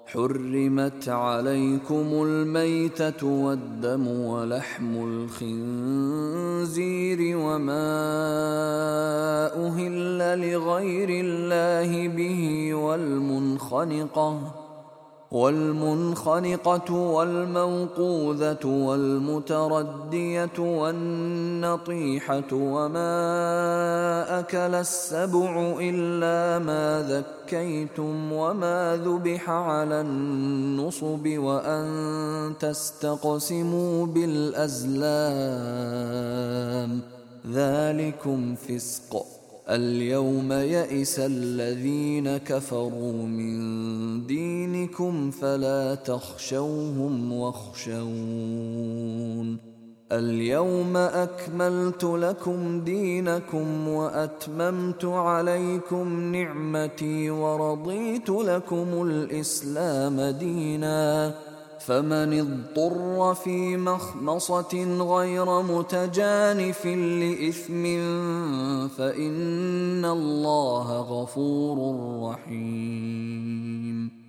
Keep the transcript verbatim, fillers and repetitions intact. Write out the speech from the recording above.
حرمت عليكم الميتة والدم ولحم الخنزير وما أهل لغير الله به والمنخنقة والمنخنقة والموقوذة والمتردية والنطيحة وما أكل السبع إلا ما ذكيتم وما ذبح على النصب وأن تستقسموا بالأزلام ذلكم فسق. اليوم يئس الذين كفروا من دينكم فلا تخشوهم واخشون. اليوم أكملت لكم دينكم وأتممت عليكم نعمتي ورضيت لكم الإسلام دينا. فمن اضطر في مخمصة غير متجانف لإثم فإن الله غفور رحيم.